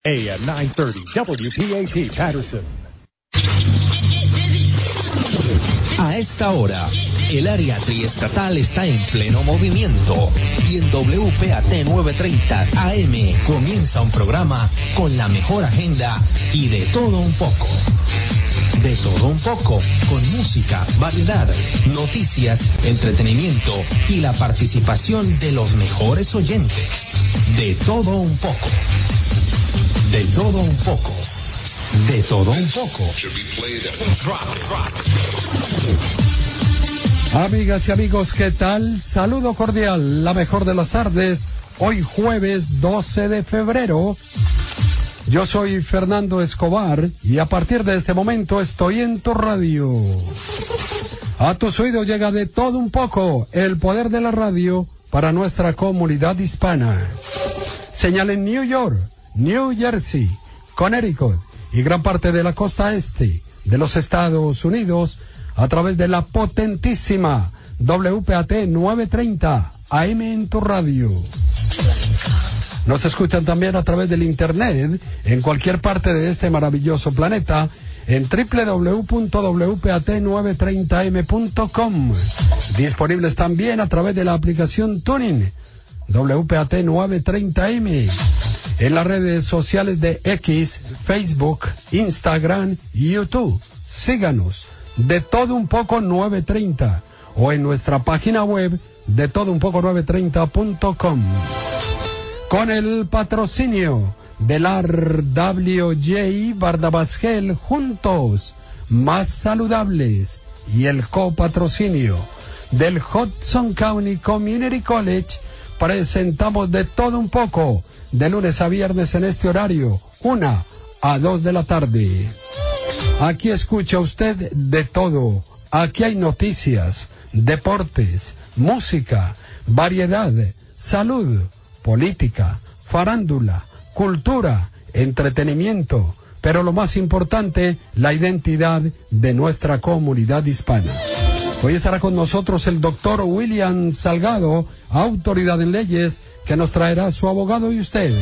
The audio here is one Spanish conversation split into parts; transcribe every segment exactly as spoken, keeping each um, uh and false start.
A M nine thirty W P A T Patterson. A esta hora, el área triestatal está en pleno movimiento y en W P A T novecientos treinta A M comienza un programa con la mejor agenda y de todo un poco. De todo un poco, con música, variedad, noticias, entretenimiento y la participación de los mejores oyentes. De todo un poco. De todo un poco. De todo un poco. Amigas y amigos, ¿qué tal? Saludo cordial, la mejor de las tardes, hoy jueves doce de febrero. Yo soy Fernando Escobar y a partir de este momento estoy en tu radio. A tus oídos llega de todo un poco el poder de la radio para nuestra comunidad hispana. Señal en New York, New Jersey, Connecticut y gran parte de la costa este de los Estados Unidos a través de la potentísima W P A T novecientos treinta A M en tu radio. Nos escuchan también a través del internet en cualquier parte de este maravilloso planeta en doble u doble u doble u punto w p a t novecientos treinta m punto com. Disponibles también a través de la aplicación Tuning W P A T novecientos treinta M, en las redes sociales de X, Facebook, Instagram y YouTube. Síganos, de todo un poco novecientos treinta, o en nuestra página web de todo un poco novecientos treinta punto com. Con el patrocinio del R W J Bardabasgel, juntos, más saludables, y el copatrocinio del Hudson County Community College, presentamos de todo un poco, de lunes a viernes en este horario, una a dos de la tarde. Aquí escucha usted de todo. Aquí hay noticias, deportes, música, variedad, salud, política, farándula, cultura, entretenimiento, pero lo más importante, la identidad de nuestra comunidad hispana. Hoy estará con nosotros el doctor William Salgado, autoridad en leyes, que nos traerá su abogado y usted.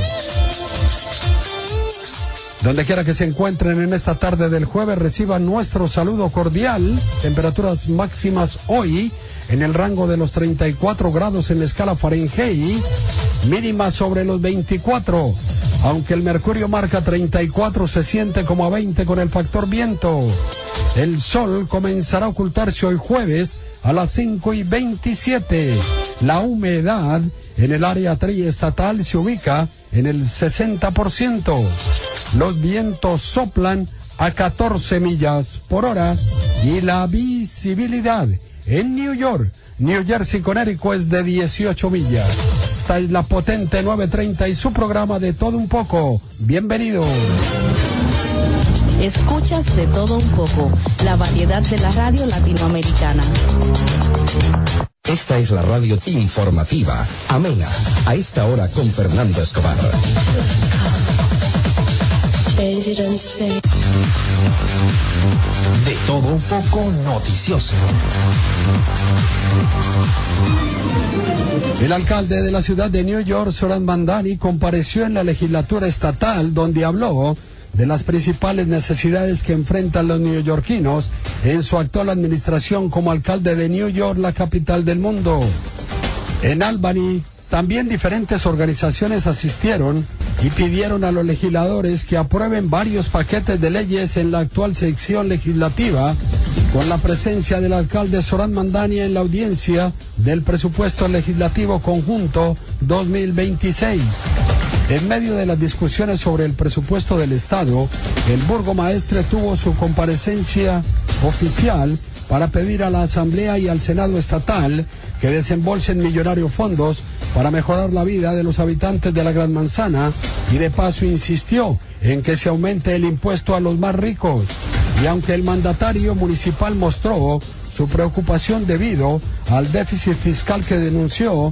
Donde quiera que se encuentren en esta tarde del jueves, reciban nuestro saludo cordial. Temperaturas máximas hoy en el rango de los treinta y cuatro grados en la escala Fahrenheit, mínimas sobre los veinticuatro. Aunque el mercurio marca treinta y cuatro, se siente como a veinte con el factor viento. El sol comenzará a ocultarse hoy jueves a las cinco y veintisiete. La humedad en el área triestatal se ubica en el sesenta por ciento. Los vientos soplan a catorce millas por hora y la visibilidad en New York, New Jersey, Connecticut es de dieciocho millas. Esta es la potente novecientos treinta y su programa de todo un poco. Bienvenidos. Escuchas de todo un poco, la variedad de la radio latinoamericana. Esta es la radio informativa, amena, a esta hora con Fernando Escobar. De todo un poco noticioso. El alcalde de la ciudad de New York, Zohran Mamdani, compareció en la legislatura estatal donde habló de las principales necesidades que enfrentan los neoyorquinos en su actual administración como alcalde de New York, la capital del mundo. En Albany, también diferentes organizaciones asistieron y pidieron a los legisladores que aprueben varios paquetes de leyes en la actual sección legislativa, con la presencia del alcalde Zohran Mamdani en la audiencia del presupuesto legislativo conjunto dos mil veintiséis. En medio de las discusiones sobre el presupuesto del Estado, el burgomaestre tuvo su comparecencia oficial para pedir a la Asamblea y al Senado estatal que desembolsen millonarios fondos para mejorar la vida de los habitantes de la Gran Manzana, y de paso insistió en que se aumente el impuesto a los más ricos. Y aunque el mandatario municipal mostró su preocupación debido al déficit fiscal que denunció,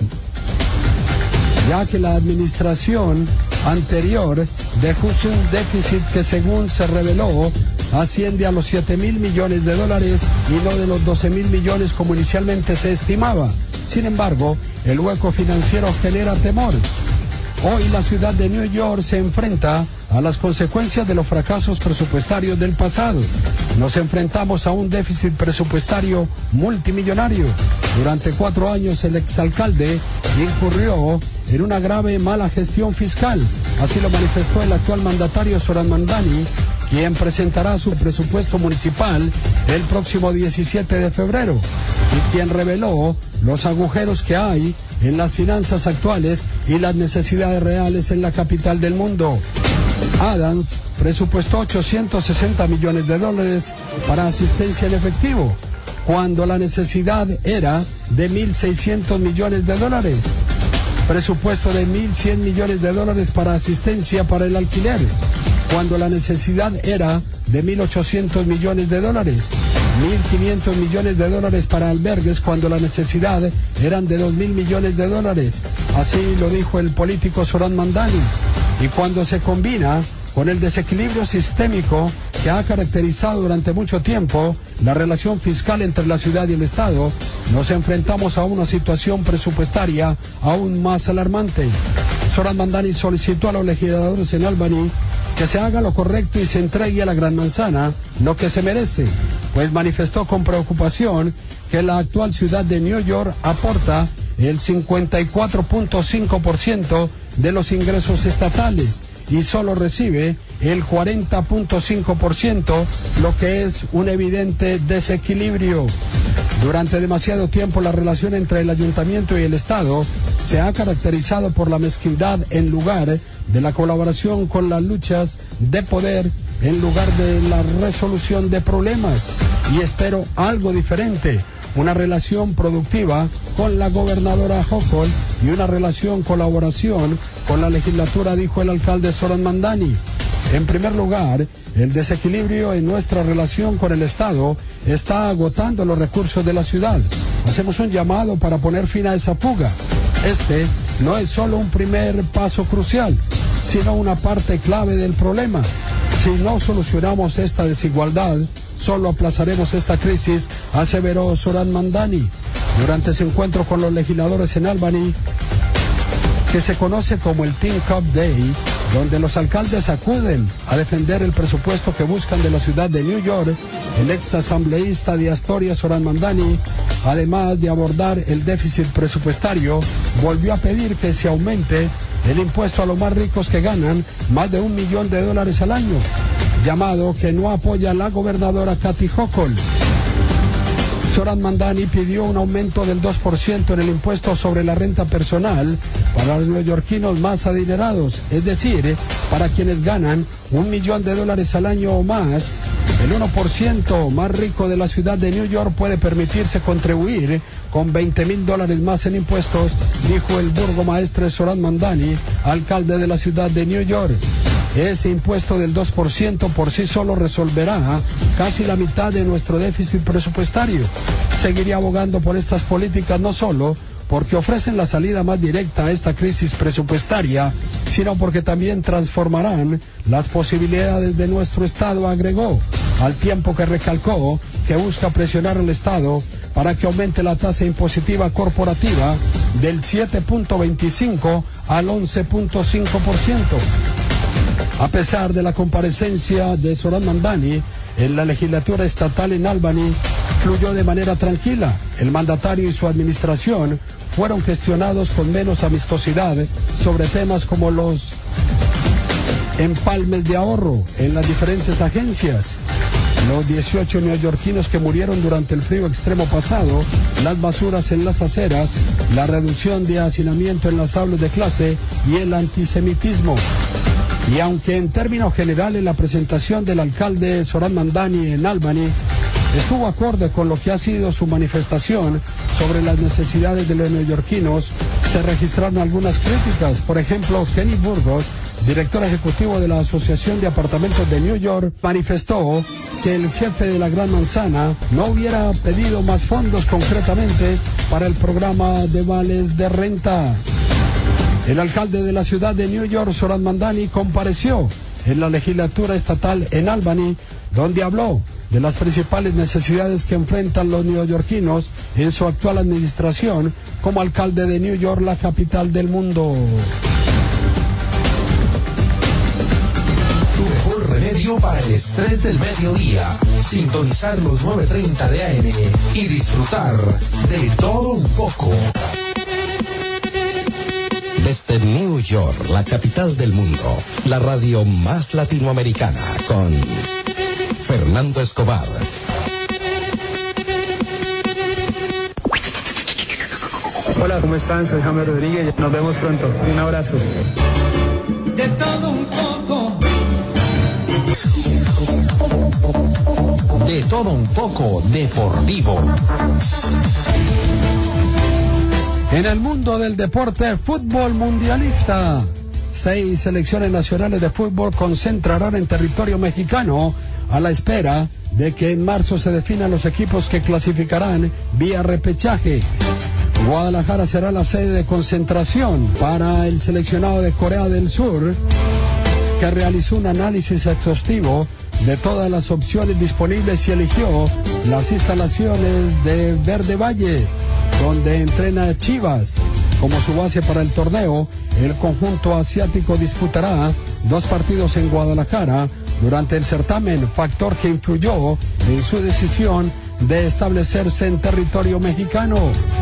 ya que la administración anterior dejó un déficit que, según se reveló, asciende a los siete mil millones de dólares y no de los doce mil millones como inicialmente se estimaba. Sin embargo, el hueco financiero genera temor. Hoy la ciudad de New York se enfrenta a las consecuencias de los fracasos presupuestarios del pasado. Nos enfrentamos a un déficit presupuestario multimillonario. Durante cuatro años el exalcalde incurrió en una grave mala gestión fiscal. Así lo manifestó el actual mandatario Zoran Mandani, quien presentará su presupuesto municipal el próximo diecisiete de febrero y quien reveló los agujeros que hay en las finanzas actuales y las necesidades reales en la capital del mundo. Adams presupuestó ochocientos sesenta millones de dólares para asistencia en efectivo, cuando la necesidad era de mil seiscientos millones de dólares. Presupuesto de mil cien millones de dólares para asistencia para el alquiler, cuando la necesidad era de mil ochocientos millones de dólares. mil quinientos millones de dólares para albergues, cuando la necesidad eran de dos mil millones de dólares. Así lo dijo el político Zoran Mandani. Y cuando se combina con el desequilibrio sistémico que ha caracterizado durante mucho tiempo la relación fiscal entre la ciudad y el Estado, nos enfrentamos a una situación presupuestaria aún más alarmante. Zoran Mandani solicitó a los legisladores en Albany que se haga lo correcto y se entregue a la Gran Manzana lo que se merece, pues manifestó con preocupación que la actual ciudad de New York aporta el cincuenta y cuatro punto cinco por ciento de los ingresos estatales y solo recibe el cuarenta punto cinco por ciento, lo que es un evidente desequilibrio. Durante demasiado tiempo la relación entre el ayuntamiento y el Estado se ha caracterizado por la mezquindad en lugar de la colaboración con las luchas de poder, en lugar de la resolución de problemas. Y espero algo diferente, una relación productiva con la gobernadora Hochul y una relación colaboración con la legislatura, dijo el alcalde Zoran Mandani. En primer lugar, el desequilibrio en nuestra relación con el Estado está agotando los recursos de la ciudad. Hacemos un llamado para poner fin a esa fuga. Este no es solo un primer paso crucial, sino una parte clave del problema. Si no solucionamos esta desigualdad, solo aplazaremos esta crisis, aseveró Zoran Mandani. Durante ese encuentro con los legisladores en Albany, que se conoce como el Teen Cup Day, donde los alcaldes acuden a defender el presupuesto que buscan de la ciudad de New York, el ex asambleísta de Astoria, Zoran Mandani, además de abordar el déficit presupuestario, volvió a pedir que se aumente el impuesto a los más ricos que ganan más de un millón de dólares al año, llamado que no apoya la gobernadora Kathy Hochul. Zoran Mandani pidió un aumento del dos por ciento en el impuesto sobre la renta personal para los neoyorquinos más adinerados, es decir, para quienes ganan un millón de dólares al año o más. El uno por ciento más rico de la ciudad de New York puede permitirse contribuir con veinte mil dólares más en impuestos, dijo el burgomaestre Zoran Mandani, alcalde de la ciudad de New York. Ese impuesto del dos por ciento por sí solo resolverá casi la mitad de nuestro déficit presupuestario. Seguiría abogando por estas políticas no solo porque ofrecen la salida más directa a esta crisis presupuestaria, sino porque también transformarán las posibilidades de nuestro Estado, agregó, al tiempo que recalcó que busca presionar al Estado para que aumente la tasa impositiva corporativa del siete punto veinticinco al once punto cinco por ciento. A pesar de la comparecencia de Zoran Mandani en la legislatura estatal en Albany, fluyó de manera tranquila. El mandatario y su administración fueron gestionados con menos amistosidad sobre temas como los empalmes de ahorro en las diferentes agencias, los dieciocho neoyorquinos que murieron durante el frío extremo pasado, las basuras en las aceras, la reducción de hacinamiento en las aulas de clase y el antisemitismo. Y aunque en términos generales la presentación del alcalde Zoran Mandani en Albany estuvo acorde con lo que ha sido su manifestación sobre las necesidades de los neoyorquinos, se registraron algunas críticas. Por ejemplo, Kenny Burgos, director ejecutivo de la Asociación de Apartamentos de New York, manifestó que el jefe de la Gran Manzana no hubiera pedido más fondos concretamente para el programa de vales de renta. El alcalde de la ciudad de New York, Zoran Mandani, compareció en la legislatura estatal en Albany, donde habló de las principales necesidades que enfrentan los neoyorquinos en su actual administración como alcalde de New York, la capital del mundo. para el estrés del mediodía, sintonizar los nueve treinta de A M y disfrutar de todo un poco. Desde New York, la capital del mundo, la radio más latinoamericana, con Fernando Escobar. Hola, ¿cómo están? Soy Jaime Rodríguez. Nos vemos pronto. Un abrazo. De todo un poco. De todo un poco deportivo. En el mundo del deporte, fútbol mundialista. Seis selecciones nacionales de fútbol concentrarán en territorio mexicano a la espera de que en marzo se definan los equipos que clasificarán vía repechaje. Guadalajara será la sede de concentración para el seleccionado de Corea del Sur, que realizó un análisis exhaustivo de todas las opciones disponibles y eligió las instalaciones de Verde Valle, donde entrena Chivas. Como su base para el torneo, el conjunto asiático disputará dos partidos en Guadalajara durante el certamen, factor que influyó en su decisión de establecerse en territorio mexicano.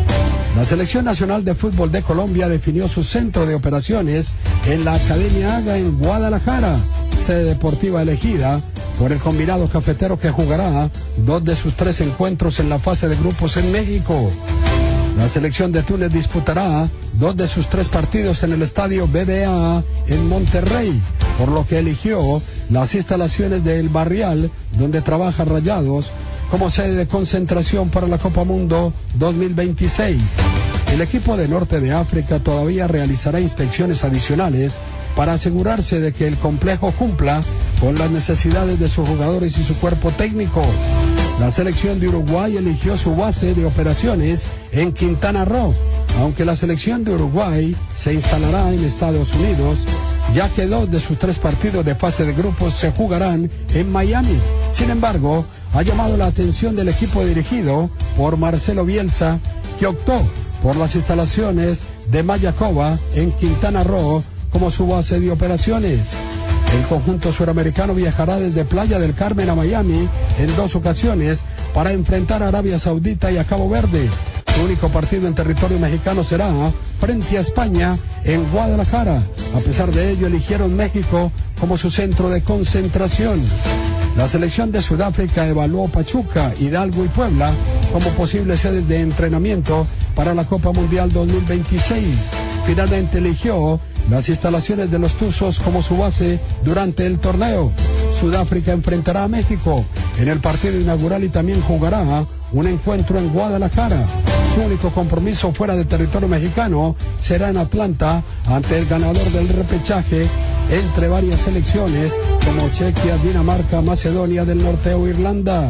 La Selección Nacional de Fútbol de Colombia definió su centro de operaciones en la Academia Haga en Guadalajara, sede deportiva elegida por el combinado cafetero, que jugará dos de sus tres encuentros en la fase de grupos en México. La selección de Túnez disputará dos de sus tres partidos en el estadio B B A en Monterrey, por lo que eligió las instalaciones del Barrial, donde trabaja Rayados, como sede de concentración para la Copa Mundo dos mil veintiséis. El equipo de Norte de África todavía realizará inspecciones adicionales para asegurarse de que el complejo cumpla con las necesidades de sus jugadores y su cuerpo técnico. La selección de Uruguay eligió su base de operaciones en Quintana Roo, aunque la selección de Uruguay se instalará en Estados Unidos, ya que dos de sus tres partidos de fase de grupos se jugarán en Miami. Sin embargo, ha llamado la atención del equipo dirigido por Marcelo Bielsa, que optó por las instalaciones de Mayacoba en Quintana Roo como su base de operaciones. El conjunto suramericano viajará desde Playa del Carmen a Miami en dos ocasiones para enfrentar a Arabia Saudita y a Cabo Verde. Su único partido en territorio mexicano será frente a España en Guadalajara. A pesar de ello, eligieron México como su centro de concentración. La selección de Sudáfrica evaluó Pachuca, Hidalgo y Puebla como posibles sedes de entrenamiento para la Copa Mundial dos mil veintiséis. Finalmente eligió las instalaciones de los Tuzos como su base durante el torneo. Sudáfrica enfrentará a México en el partido inaugural y también jugará un encuentro en Guadalajara. Su único compromiso fuera del territorio mexicano será en Atlanta ante el ganador del repechaje entre varias selecciones como Chequia, Dinamarca, Macedonia del Norte o Irlanda.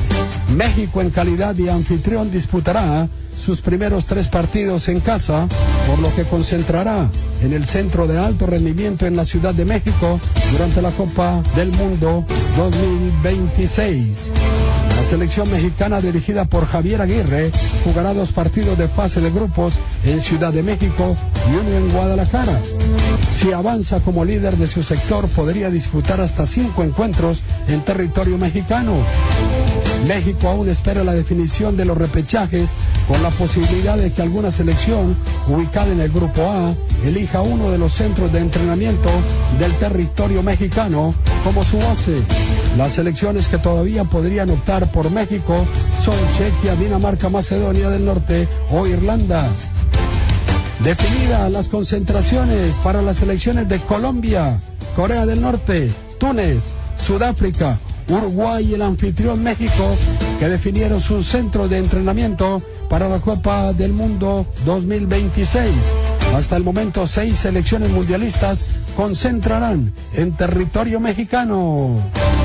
México, en calidad de anfitrión, disputará sus primeros tres partidos en casa, por lo que concentrará en el centro de alto rendimiento en la Ciudad de México durante la Copa del Mundo dos mil veintiséis. La selección mexicana, dirigida por Javier Aguirre, jugará dos partidos de fase de grupos en Ciudad de México y uno en Guadalajara. Si avanza como líder de su sector, podría disputar hasta cinco encuentros en territorio mexicano. México aún espera la definición de los repechajes, con la posibilidad de que alguna selección ubicada en el Grupo A elija uno de los centros de entrenamiento del territorio mexicano como su base. Las selecciones que todavía podrían optar por México son Chequia, Dinamarca, Macedonia del Norte o Irlanda. Definidas las concentraciones para las selecciones de Colombia, Corea del Norte, Túnez, Sudáfrica, Uruguay y el anfitrión México, que definieron sus centros de entrenamiento para la Copa del Mundo dos mil veintiséis. Hasta el momento, seis selecciones mundialistas concentrarán en territorio mexicano.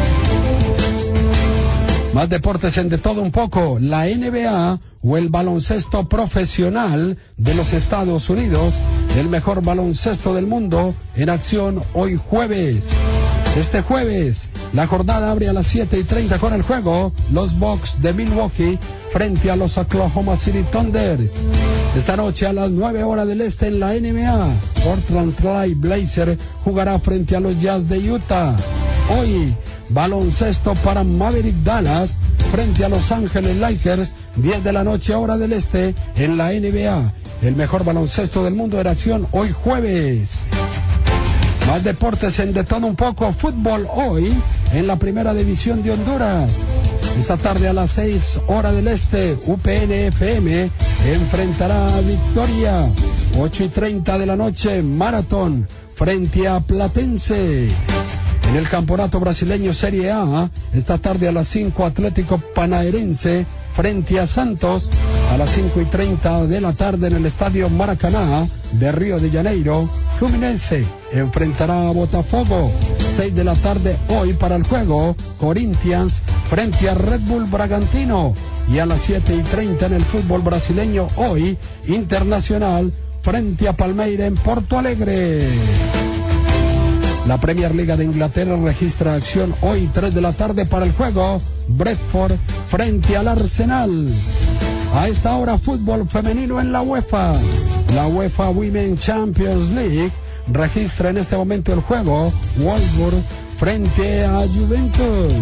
Más deportes en De Todo Un Poco. La N B A, o el baloncesto profesional de los Estados Unidos, el mejor baloncesto del mundo, en acción hoy jueves. Este jueves, la jornada abre a las siete y treinta con el juego los Bucks de Milwaukee frente a los Oklahoma City Thunders. Esta noche a las nueve horas del este en la N B A, Portland Trail Blazer jugará frente a los Jazz de Utah. Hoy, baloncesto para Maverick Dallas frente a Los Ángeles Lakers, diez de la noche hora del este en la N B A. El mejor baloncesto del mundo en acción hoy jueves. Más deportes en De Todo Un Poco. Fútbol hoy en la primera división de Honduras. Esta tarde a las seis hora del este, U P N F M enfrentará a Victoria. Ocho y treinta de la noche, Maratón frente a Platense. En el campeonato brasileño Serie A, esta tarde a las cinco, Atlético Paranaense frente a Santos. A las cinco y treinta de la tarde en el estadio Maracaná de Río de Janeiro, Fluminense enfrentará a Botafogo. seis de la tarde hoy para el juego, Corinthians frente a Red Bull Bragantino. Y a las siete y treinta en el fútbol brasileño hoy, Internacional frente a Palmeiras en Porto Alegre. La Premier League de Inglaterra registra acción hoy, tres de la tarde para el juego, Brentford frente al Arsenal. A esta hora, fútbol femenino en la UEFA. La UEFA Women's Champions League registra en este momento el juego, Wolfsburg frente a Juventus.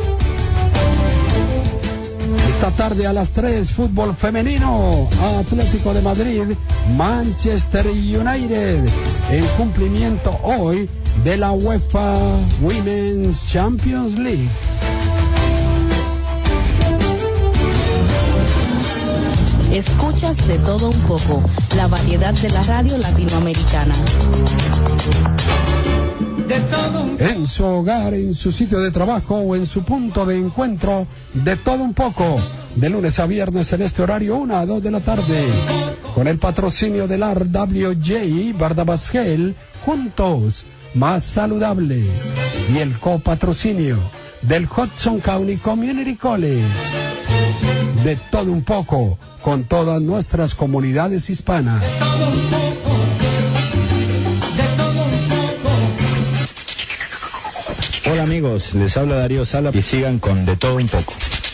Esta tarde a las tres, fútbol femenino, Atlético de Madrid, Manchester United, en cumplimiento hoy de la UEFA Women's Champions League. Escuchas De Todo Un Poco, la variedad de la radio latinoamericana. De todo un En su hogar, en su sitio de trabajo o en su punto de encuentro, De Todo Un Poco, de lunes a viernes en este horario, una a dos de la tarde, con el patrocinio del R W J Bardabasgel, juntos, más saludable, y el copatrocinio del Hudson County Community College. De Todo Un Poco, con todas nuestras comunidades hispanas. Hola amigos, les habla Darío Sala y sigan con De Todo Un Poco.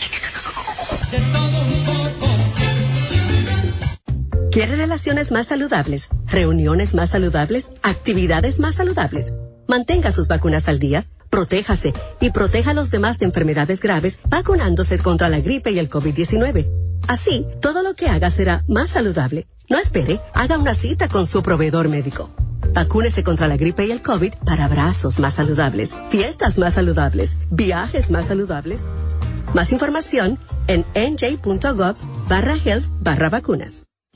¿Quiere relaciones más saludables? ¿Reuniones más saludables? ¿Actividades más saludables? Mantenga sus vacunas al día, protéjase y proteja a los demás de enfermedades graves vacunándose contra la gripe y el COVID diecinueve. Así, todo lo que haga será más saludable. No espere, haga una cita con su proveedor médico. Vacúnese contra la gripe y el COVID para abrazos más saludables, fiestas más saludables, viajes más saludables. Más información en nj.gov barra health barra vacunas.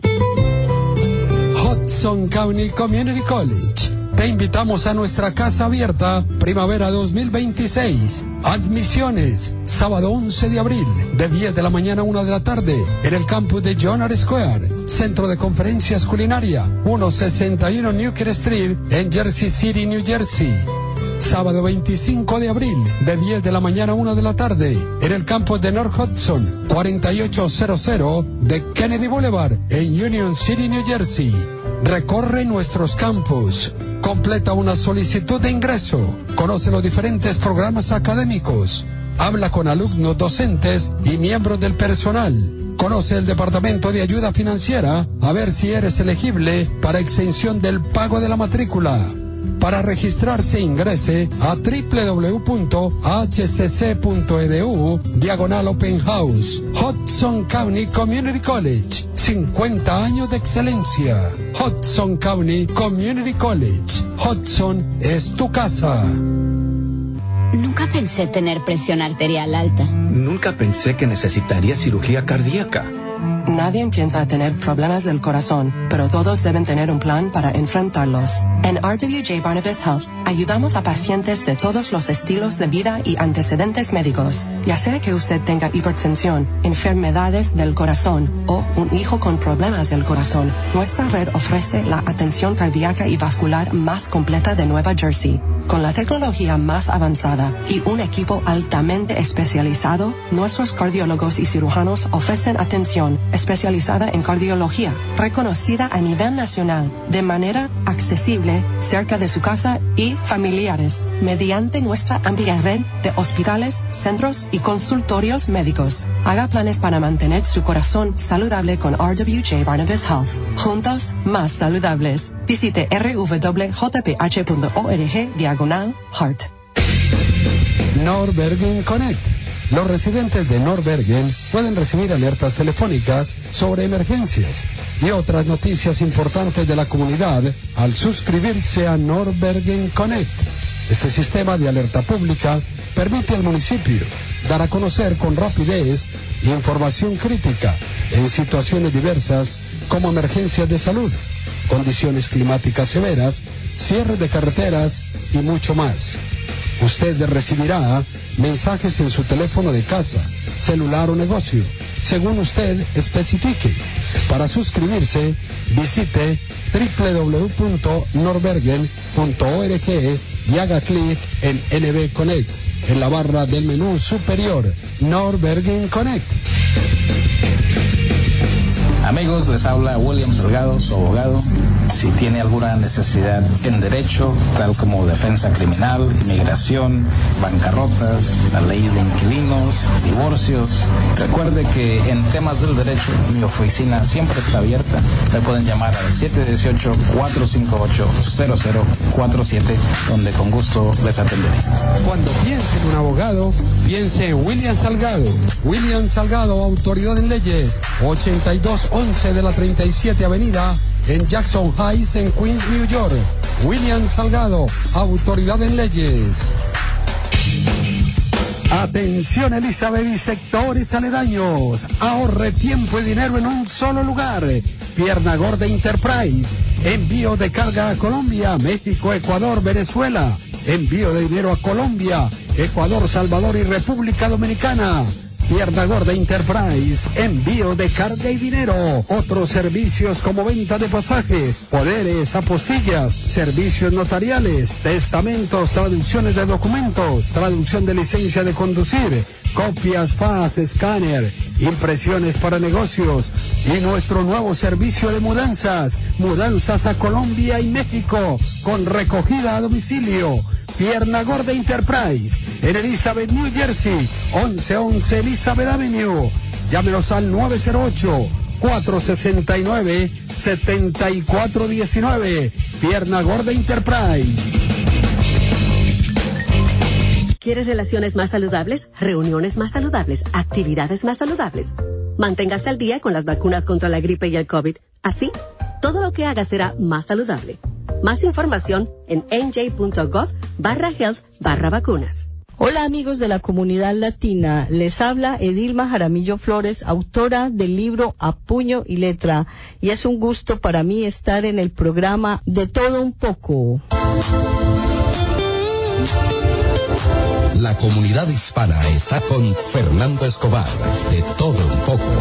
Hudson County Community College. Te invitamos a nuestra casa abierta Primavera dos mil veintiséis. Admisiones, sábado once de abril, de diez de la mañana a una de la tarde, en el campus de John R. Square, Centro de Conferencias Culinaria, ciento sesenta y uno Newkirk Street, en Jersey City, New Jersey. Sábado veinticinco de abril, de diez de la mañana a una de la tarde, en el campus de North Hudson, cuarenta y ocho cero de Kennedy Boulevard, en Union City, New Jersey. Recorre nuestros campus, completa una solicitud de ingreso, conoce los diferentes programas académicos, habla con alumnos, docentes y miembros del personal, conoce el Departamento de Ayuda Financiera a ver si eres elegible para exención del pago de la matrícula. Para registrarse, ingrese a doble u doble u doble u punto h c c punto e d u diagonal Open House. Hudson County Community College, cincuenta años de excelencia. Hudson County Community College. Hudson es tu casa. Nunca pensé tener presión arterial alta. Nunca pensé que necesitaría cirugía cardíaca. Nadie piensa tener problemas del corazón, pero todos deben tener un plan para enfrentarlos. En R W J Barnabas Health ayudamos a pacientes de todos los estilos de vida y antecedentes médicos. Ya sea que usted tenga hipertensión, enfermedades del corazón o un hijo con problemas del corazón, nuestra red ofrece la atención cardíaca y vascular más completa de Nueva Jersey. Con la tecnología más avanzada y un equipo altamente especializado, nuestros cardiólogos y cirujanos ofrecen atención especializada en cardiología, reconocida a nivel nacional, de manera accesible, cerca de su casa y familiares, mediante nuestra amplia red de hospitales, centros y consultorios médicos. Haga planes para mantener su corazón saludable con R W J Barnabas Health. Juntos, más saludables. Visite r w j p h punto org diagonal heart. Nordbergen Connect. Los residentes de Nordbergen pueden recibir alertas telefónicas sobre emergencias y otras noticias importantes de la comunidad al suscribirse a Nordbergen Connect. Este sistema de alerta pública permite al municipio dar a conocer con rapidez información crítica en situaciones diversas como emergencias de salud, condiciones climáticas severas, cierres de carreteras y mucho más. Usted recibirá mensajes en su teléfono de casa, celular o negocio, según usted especifique. Para suscribirse, visite doble u doble u doble u punto nordbergen punto org y haga clic en N B Connect en la barra del menú superior. Nordbergen Connect. Amigos, les habla William Salgado, su abogado. Si tiene alguna necesidad en derecho, tal como defensa criminal, inmigración, bancarrotas, la ley de inquilinos, divorcios, recuerde que en temas del derecho mi oficina siempre está abierta. Me pueden llamar al siete uno ocho, cuatro cinco ocho, cero cero cuatro siete, donde con gusto les atenderé. Cuando piense en un abogado, piense en William Salgado. William Salgado, autoridad en leyes, ochenta y dos once de la treinta y siete Avenida, en Jackson Heights, en Queens, New York. William Salgado, autoridad en leyes. Atención, Elizabeth y sectores aledaños. Ahorre tiempo y dinero en un solo lugar. Pierna Gorda Enterprise. Envío de carga a Colombia, México, Ecuador, Venezuela. Envío de dinero a Colombia, Ecuador, Salvador y República Dominicana. Pierna Gorda Enterprise, envío de carga y dinero. Otros servicios como venta de pasajes, poderes, apostillas, servicios notariales, testamentos, traducciones de documentos, traducción de licencia de conducir, copias, fax, escáner, impresiones para negocios y nuestro nuevo servicio de mudanzas, mudanzas a Colombia y México con recogida a domicilio. Pierna Gorda Enterprise, en Elizabeth, New Jersey, once once Elizabeth Avenue. Llámenos al nueve cero ocho, cuatro seis nueve, siete cuatro uno nueve. Pierna Gorda Enterprise. ¿Quieres relaciones más saludables? ¿Reuniones más saludables? ¿Actividades más saludables? Manténgase al día con las vacunas contra la gripe y el COVID. Así, todo lo que haga será más saludable. Más información en n j punto gov barra health barra vacunas. Hola amigos de la comunidad latina, les habla Edilma Jaramillo Flores, autora del libro A Puño y Letra, y es un gusto para mí estar en el programa De Todo Un Poco. La comunidad hispana está con Fernando Escobar, De Todo Un Poco.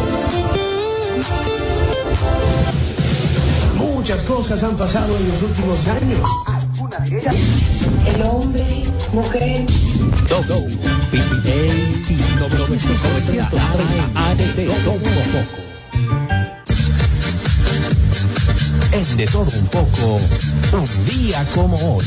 Muchas cosas han pasado en los últimos años. Alguna de ellas. El hombre, mujer. Todo. Pipidey, novecientos treinta, A D T, Todo Un Poco. Es De Todo Un Poco, un día como hoy.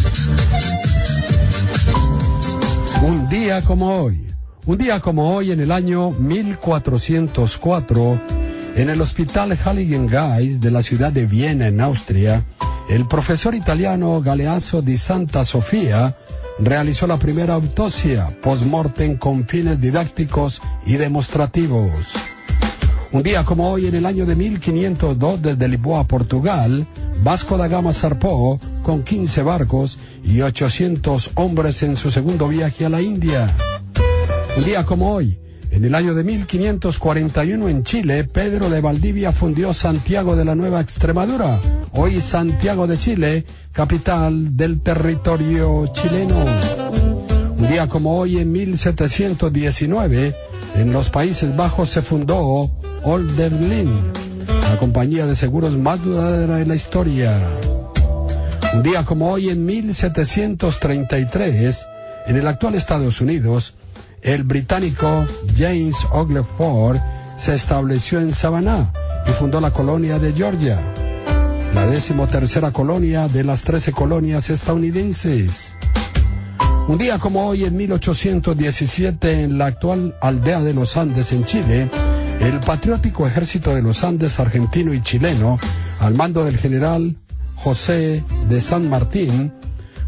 Un día como hoy. Un día como hoy en el año mil cuatrocientos cuatro, en el Hospital Heiligengeist de la ciudad de Viena, en Austria, el profesor italiano Galeazzo di Santa Sofia realizó la primera autopsia post-mortem con fines didácticos y demostrativos. Un día como hoy, en el año de mil quinientos dos, desde Lisboa, Portugal, Vasco da Gama zarpó con quince barcos y ochocientos hombres en su segundo viaje a la India. Un día como hoy, en el año de mil quinientos cuarenta y uno, en Chile, Pedro de Valdivia fundió Santiago de la Nueva Extremadura, hoy Santiago de Chile, capital del territorio chileno. Un día como hoy, en mil setecientos diecinueve, en los Países Bajos se fundó Olderlin, la compañía de seguros más duradera de la historia. Un día como hoy, en mil setecientos treinta y tres, en el actual Estados Unidos, el británico James Oglethorpe se estableció en Savannah y fundó la colonia de Georgia, la decimotercera colonia de las trece colonias estadounidenses. Un día como hoy, en mil ochocientos diecisiete, en la actual aldea de los Andes, en Chile, el patriótico ejército de los Andes argentino y chileno, al mando del general José de San Martín,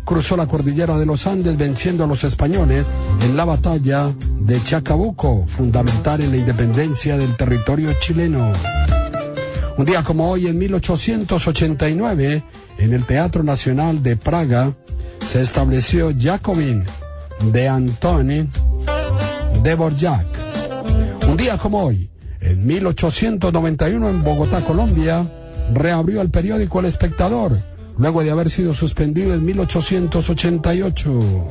cruzó la cordillera de los Andes venciendo a los españoles en la batalla de Chacabuco, fundamental en la independencia del territorio chileno. Un día como hoy, en mil ochocientos ochenta y nueve, en el Teatro Nacional de Praga, se estableció Jacobin de Antoni Dvořák. Un día como hoy, en mil ochocientos noventa y uno, en Bogotá, Colombia, reabrió el periódico El Espectador, luego de haber sido suspendido en mil ochocientos ochenta y ocho.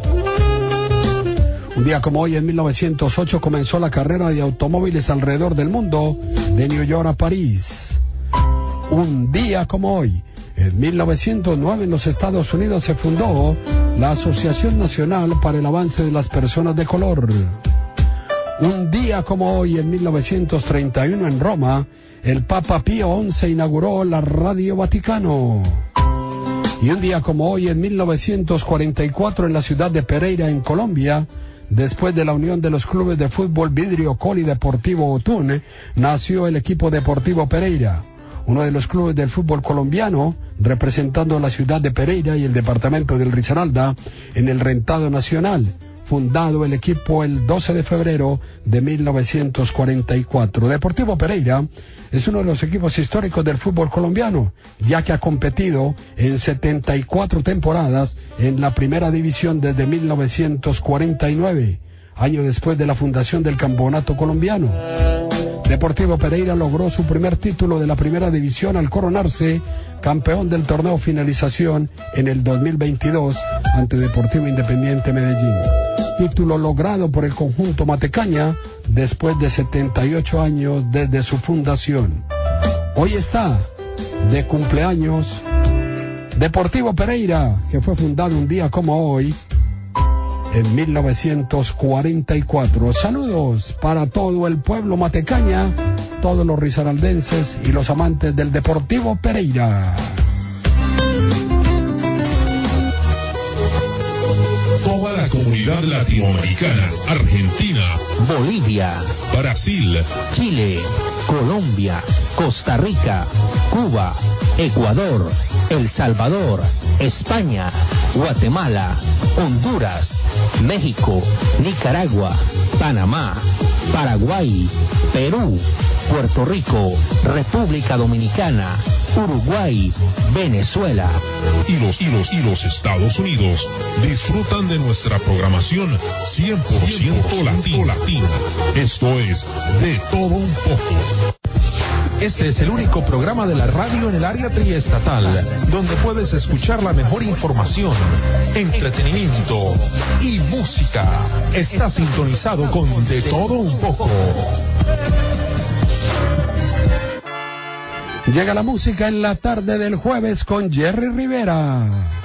Un día como hoy, en mil novecientos ocho, comenzó la carrera de automóviles alrededor del mundo, de New York a París. Un día como hoy, en mil novecientos nueve, en los Estados Unidos se fundó la Asociación Nacional para el Avance de las Personas de Color. Un día como hoy, en mil novecientos treinta y uno, en Roma, el Papa Pío once inauguró la Radio Vaticano. Y un día como hoy, en mil novecientos cuarenta y cuatro, en la ciudad de Pereira, en Colombia, después de la unión de los clubes de fútbol Vidrio Col y Deportivo Otún, nació el equipo Deportivo Pereira, uno de los clubes del fútbol colombiano, representando a la ciudad de Pereira y el departamento del Risaralda en el rentado nacional. Fundado el equipo el doce de febrero de mil novecientos cuarenta y cuatro. Deportivo Pereira es uno de los equipos históricos del fútbol colombiano, ya que ha competido en setenta y cuatro temporadas en la primera división desde mil novecientos cuarenta y nueve, año después de la fundación del campeonato colombiano. Deportivo Pereira logró su primer título de la primera división al coronarse campeón del torneo Finalización en el dos mil veintidós ante Deportivo Independiente Medellín. Título logrado por el conjunto Matecaña después de setenta y ocho años desde su fundación. Hoy está de cumpleaños Deportivo Pereira, que fue fundado un día como hoy, en mil novecientos cuarenta y cuatro. Saludos para todo el pueblo matecaña, todos los risaraldenses y los amantes del Deportivo Pereira. Toda la comunidad latinoamericana, Argentina, Bolivia, Brasil, Chile, Colombia, Costa Rica, Cuba, Ecuador, El Salvador, España, Guatemala, Honduras, México, Nicaragua, Panamá, Paraguay, Perú, Puerto Rico, República Dominicana, Uruguay, Venezuela y los, y los, y los Estados Unidos disfrutan de nuestra programación cien por ciento latina. Esto es De Todo Un Poco. Este es el único programa de la radio en el área triestatal donde puedes escuchar la mejor información, entretenimiento y música. Está sintonizado con De Todo Un Poco. Llega la música en la tarde del jueves con Jerry Rivera.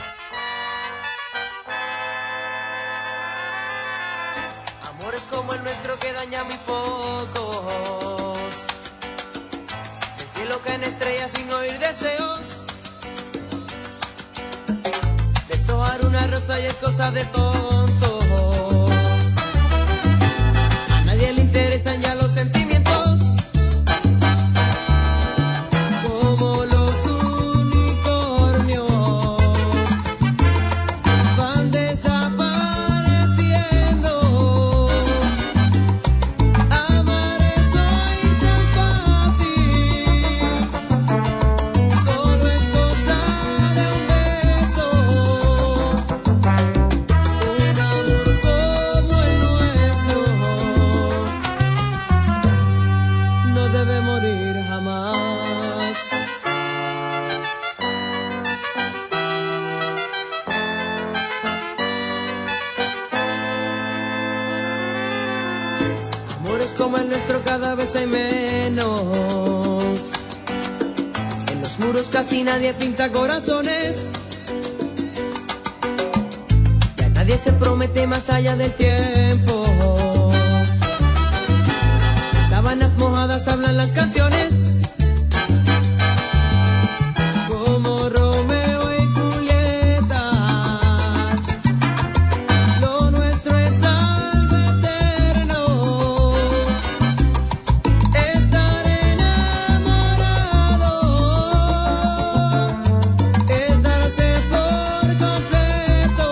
Amores como el nuestro que daña muy poco. El cielo cae en estrellas sin oír deseos. Deshojar una rosa y es cosa de tonto. A nadie le interesan ya los sentimientos. Como el nuestro cada vez hay menos. En los muros casi nadie pinta corazones. Ya nadie se promete más allá del tiempo. Sábanas mojadas hablan las canciones. Como Romeo y Julieta. Lo nuestro es algo eterno. Es darse por completo.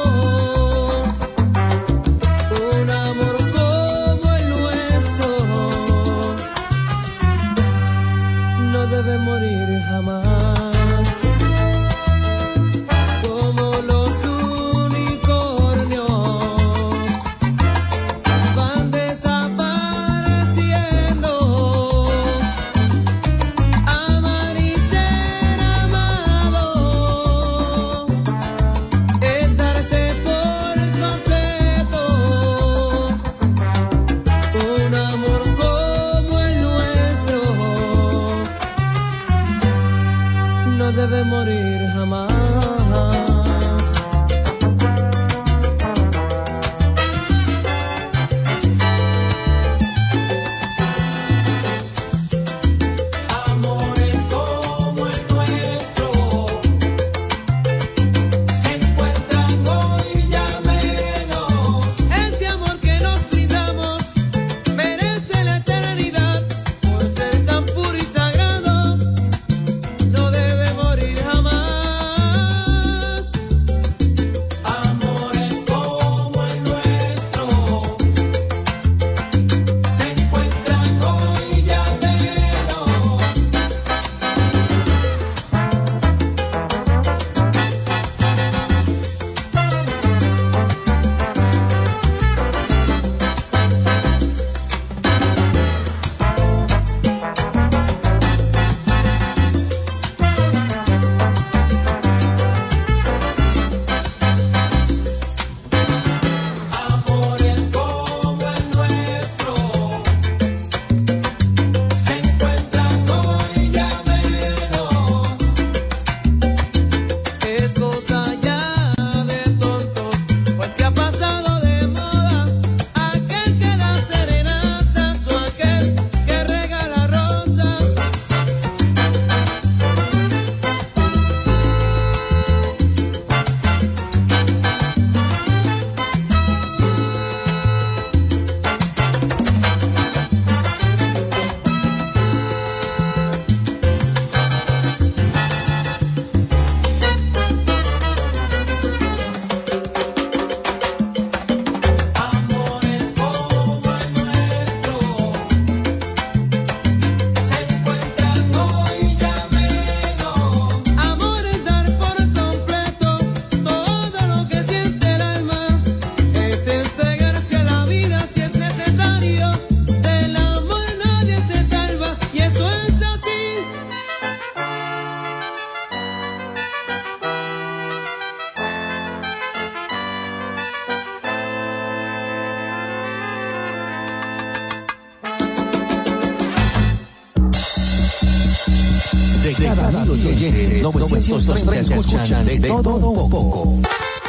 cada día de ayeres novecientos treinta escuchan de todo un poco.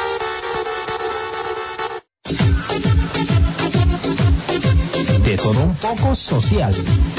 De todo un poco social.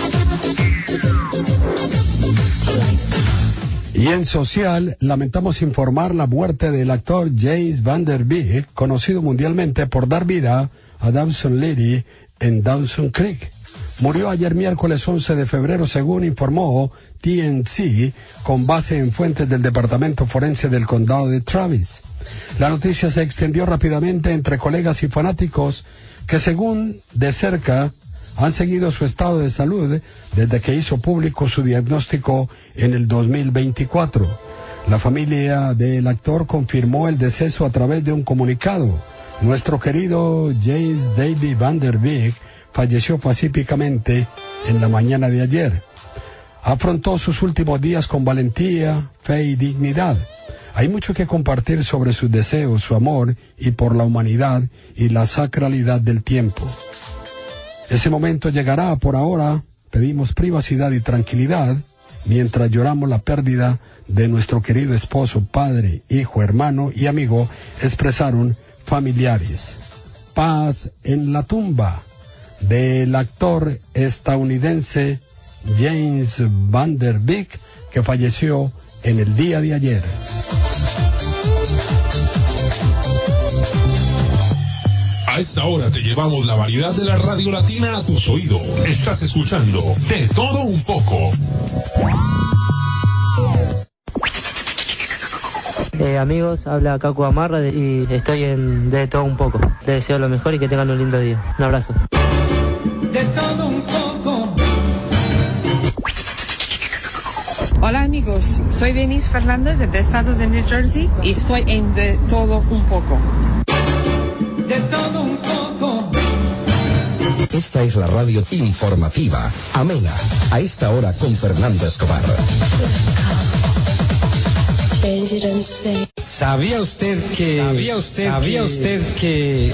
Y en social, lamentamos informar la muerte del actor James Van Der Beek, conocido mundialmente por dar vida a Dawson Leary en Dawson Creek. Murió ayer miércoles once de febrero, según informó T M Z, con base en fuentes del Departamento Forense del Condado de Travis. La noticia se extendió rápidamente entre colegas y fanáticos que, según de cerca, han seguido su estado de salud desde que hizo público su diagnóstico en el dos mil veinticuatro. La familia del actor confirmó el deceso a través de un comunicado. Nuestro querido James David Van Der Beek falleció pacíficamente en la mañana de ayer. Afrontó sus últimos días con valentía, fe y dignidad. Hay mucho que compartir sobre sus deseos, su amor y por la humanidad y la sacralidad del tiempo. Ese momento llegará. Por ahora pedimos privacidad y tranquilidad mientras lloramos la pérdida de nuestro querido esposo, padre, hijo, hermano y amigo, expresaron familiares. Paz en la tumba del actor estadounidense James Van Der Beek, que falleció en el día de ayer. A esta hora te llevamos la variedad de la radio latina a tus oídos. Estás escuchando De Todo Un Poco. Eh, amigos, habla Caco Amarra y estoy en De Todo Un Poco. Les deseo lo mejor y que tengan un lindo día. Un abrazo. De todo un poco. Hola amigos, soy Denise Fernández del estado de New Jersey y estoy en De Todo Un Poco. De todo un poco. Esta es la radio informativa, amena, a esta hora con Fernando Escobar. ¿Sabía usted que... ¿Sabía usted ¿Sabía que... usted que...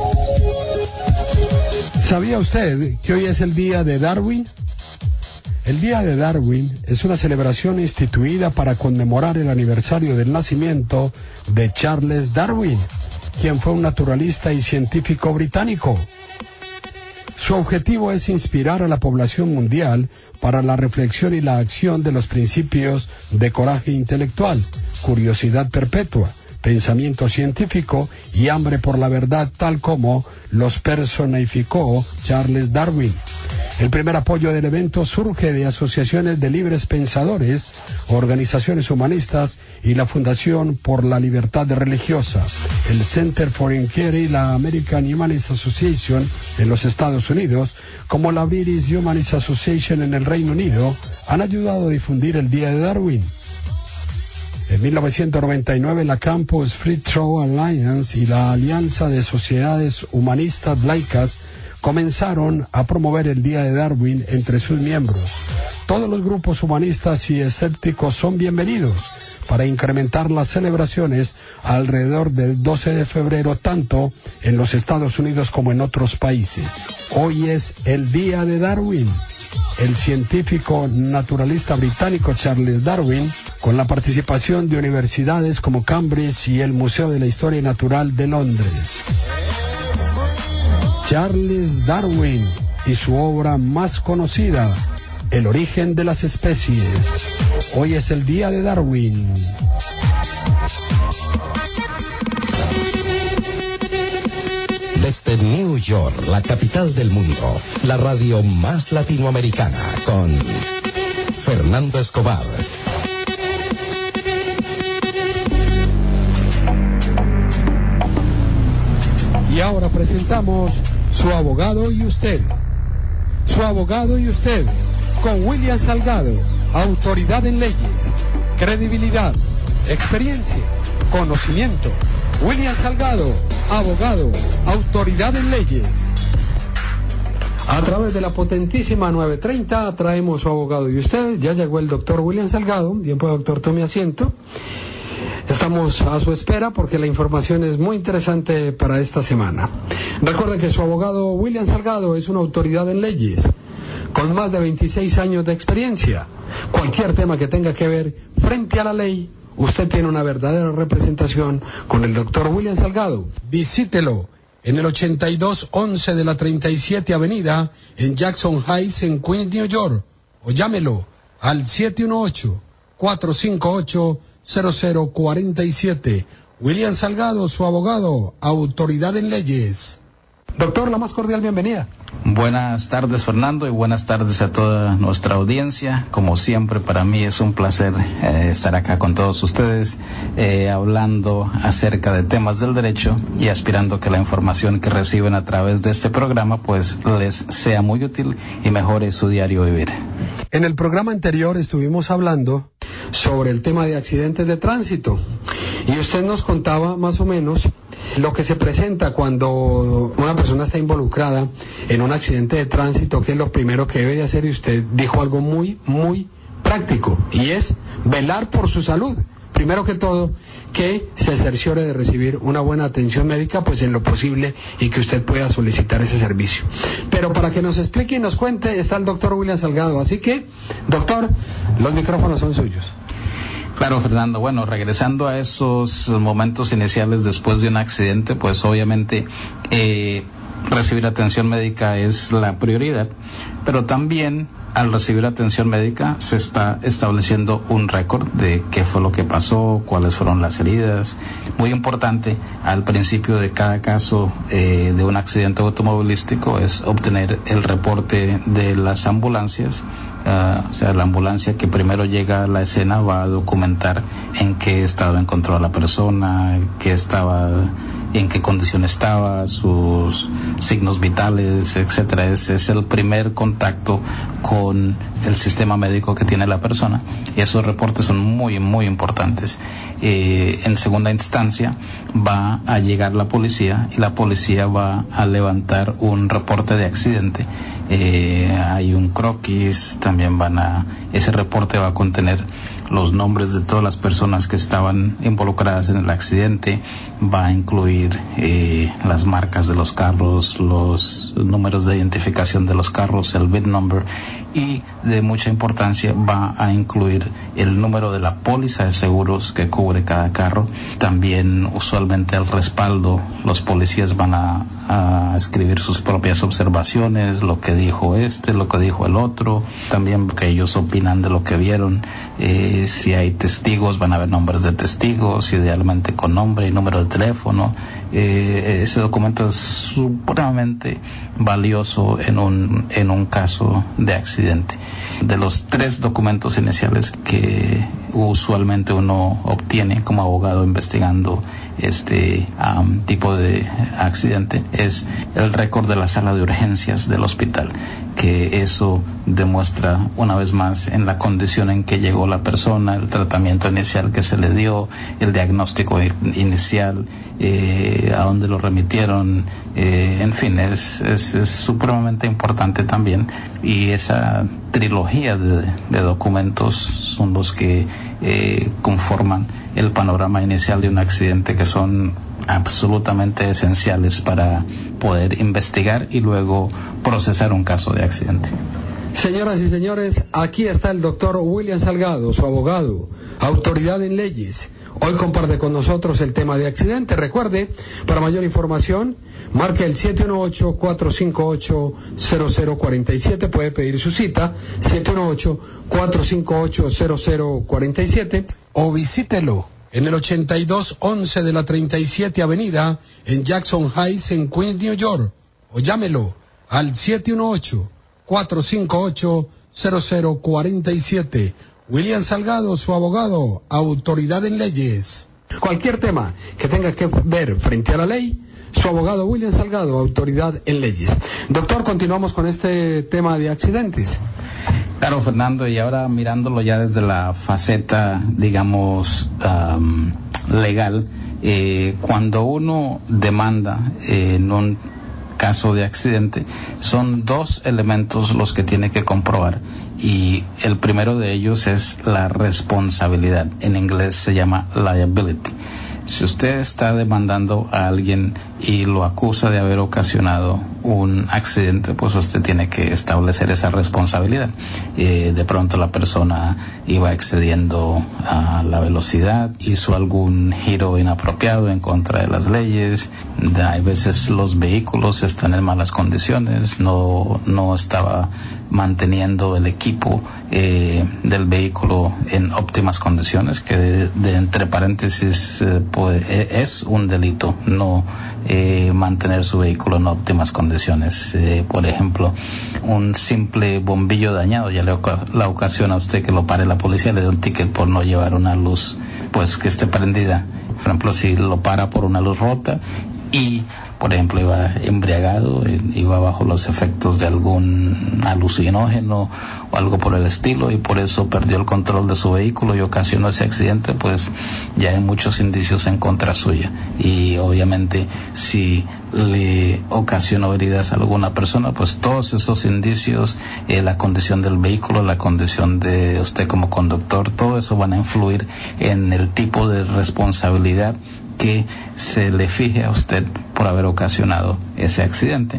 ¿Sabía usted que hoy es el día de Darwin? El Día de Darwin es una celebración instituida para conmemorar el aniversario del nacimiento de Charles Darwin, quien fue un naturalista y científico británico. Su objetivo es inspirar a la población mundial para la reflexión y la acción de los principios de coraje intelectual, curiosidad perpetua, pensamiento científico y hambre por la verdad, tal como los personificó Charles Darwin. El primer apoyo del evento surge de asociaciones de libres pensadores, organizaciones humanistas y la Fundación por la Libertad Religiosa, el Center for Inquiry y la American Humanist Association en los Estados Unidos, como la British Humanist Association en el Reino Unido, han ayudado a difundir el Día de Darwin. En mil novecientos noventa y nueve, la Campus Free Thought Alliance y la Alianza de Sociedades Humanistas Laicas comenzaron a promover el Día de Darwin entre sus miembros. Todos los grupos humanistas y escépticos son bienvenidos para incrementar las celebraciones alrededor del doce de febrero, tanto en los Estados Unidos como en otros países. Hoy es el Día de Darwin. El científico naturalista británico Charles Darwin, con la participación de universidades como Cambridge y el Museo de la Historia Natural de Londres. Charles Darwin y su obra más conocida, El origen de las especies. Hoy es el Día de Darwin. Desde New York, la capital del mundo, la radio más latinoamericana, con Fernando Escobar. Y ahora presentamos Su Abogado y Usted. Su Abogado y Usted, con William Salgado, autoridad en leyes, credibilidad, experiencia, conocimiento. William Salgado, abogado, autoridad en leyes. A través de la potentísima nueve treinta traemos Su Abogado y Usted. Ya llegó el doctor William Salgado. Bien, pues doctor, tome asiento. Estamos a su espera porque la información es muy interesante para esta semana. Recuerden que su abogado William Salgado es una autoridad en leyes con más de veintiséis años de experiencia. cualquier tema que tenga que ver frente a la ley, usted tiene una verdadera representación con el doctor William Salgado. Visítelo en el ochenta y dos once de la treinta y siete Avenida en Jackson Heights, en Queens, New York, o llámelo al siete uno ocho, cuatro cinco ocho, cero cero cuatro siete. William Salgado, su abogado, autoridad en leyes. Doctor, la más cordial bienvenida. Buenas tardes, Fernando, y buenas tardes a toda nuestra audiencia. Como siempre, para mí es un placer eh, estar acá con todos ustedes, eh, hablando acerca de temas del derecho y aspirando que la información que reciben a través de este programa pues les sea muy útil y mejore su diario vivir. En el programa anterior estuvimos hablando sobre el tema de accidentes de tránsito y usted nos contaba más o menos lo que se presenta cuando una persona está involucrada en un accidente de tránsito, que es lo primero que debe de hacer, y usted dijo algo muy, muy práctico, y es velar por su salud. Primero que todo, que se cerciore de recibir una buena atención médica, pues en lo posible, y que usted pueda solicitar ese servicio. Pero para que nos explique y nos cuente, está el doctor William Salgado. Así que, doctor, los micrófonos son suyos. Claro, Fernando. Bueno, regresando a esos momentos iniciales después de un accidente, pues obviamente eh, recibir atención médica es la prioridad, pero también al recibir atención médica se está estableciendo un récord de qué fue lo que pasó, cuáles fueron las heridas. Muy importante al principio de cada caso eh, de un accidente automovilístico es obtener el reporte de las ambulancias. Uh, o sea, la ambulancia que primero llega a la escena va a documentar en qué estado encontró a la persona, qué estaba, en qué condición estaba, sus signos vitales, etcétera. Ese es el primer contacto con el sistema médico que tiene la persona, y esos reportes son muy, muy importantes. Eh, en segunda instancia va a llegar la policía y la policía va a levantar un reporte de accidente. Eh, hay un croquis, también van a, ese reporte va a contener los nombres de todas las personas que estaban involucradas en el accidente, va a incluir eh, las marcas de los carros, los números de identificación de los carros, el V I N number, y de mucha importancia va a incluir el número de la póliza de seguros que cubre cada carro. También usualmente al respaldo los policías van a, a escribir sus propias observaciones, lo que dijo este, lo que dijo el otro, también lo que ellos opinan de lo que vieron. Eh, si hay testigos, van a haber nombres de testigos, idealmente con nombre y número de teléfono. Eh, ese documento es supremamente valioso en un, en un caso de accidente. De los tres documentos iniciales que usualmente uno obtiene como abogado investigando este um, tipo de accidente es el récord de la sala de urgencias del hospital, que eso demuestra una vez más en la condición en que llegó la persona, el tratamiento inicial que se le dio, el diagnóstico inicial, eh, a dónde lo remitieron, eh, en fin, es, es, es supremamente importante también, y esa trilogía de, de documentos son los que eh, conforman el panorama inicial de un accidente, que son absolutamente esenciales para poder investigar y luego procesar un caso de accidente. Señoras y señores, aquí está el doctor William Salgado, su abogado, autoridad en leyes. Hoy comparte con nosotros el tema de accidente. Recuerde, para mayor información, marque el siete uno ocho, cuatro cinco ocho, cero cero cuatro siete. Puede pedir su cita, siete uno ocho, cuatro cinco ocho, cero cero cuatro siete, o visítelo en el ochenta y dos once de la treinta y siete Avenida en Jackson Heights, en Queens, New York, o llámelo al siete uno ocho, cuatro cinco ocho, cero cero cuatro siete. William Salgado, su abogado, autoridad en leyes. Cualquier tema que tenga que ver frente a la ley, su abogado William Salgado, autoridad en leyes. Doctor, continuamos con este tema de accidentes. Claro, Fernando, y ahora mirándolo ya desde la faceta, digamos, um, legal, eh, cuando uno demanda eh, en un caso de accidente, son dos elementos los que tiene que comprobar, y el primero de ellos es la responsabilidad. En inglés se llama liability. Si usted está demandando a alguien y lo acusa de haber ocasionado un accidente, pues usted tiene que establecer esa responsabilidad. Eh, de pronto la persona iba excediendo a la velocidad, hizo algún giro inapropiado en contra de las leyes. Hay veces los vehículos están en malas condiciones, no, no estaba manteniendo el equipo eh, del vehículo en óptimas condiciones, que de, de entre paréntesis eh, pues, es un delito no eh, mantener su vehículo en óptimas condiciones. Eh, por ejemplo, un simple bombillo dañado ya le la ocasiona a usted que lo pare la policía, le da un ticket por no llevar una luz pues que esté prendida. Por ejemplo, si lo para por una luz rota y por ejemplo iba embriagado, iba bajo los efectos de algún alucinógeno o algo por el estilo, y por eso perdió el control de su vehículo y ocasionó ese accidente, pues ya hay muchos indicios en contra suya. Y obviamente si le ocasionó heridas a alguna persona, pues todos esos indicios, eh, la condición del vehículo, la condición de usted como conductor, todo eso van a influir en el tipo de responsabilidad que se le fije a usted por haber ocasionado ese accidente.